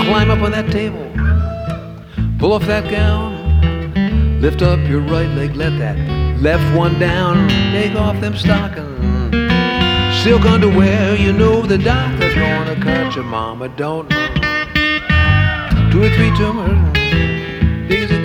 Climb up on that table, pull off that gown, lift up your right leg, let that left one down, take off them stockings, silk underwear, you know the doctor's gonna cut your mama, don't know. 2 or 3 tumors, big as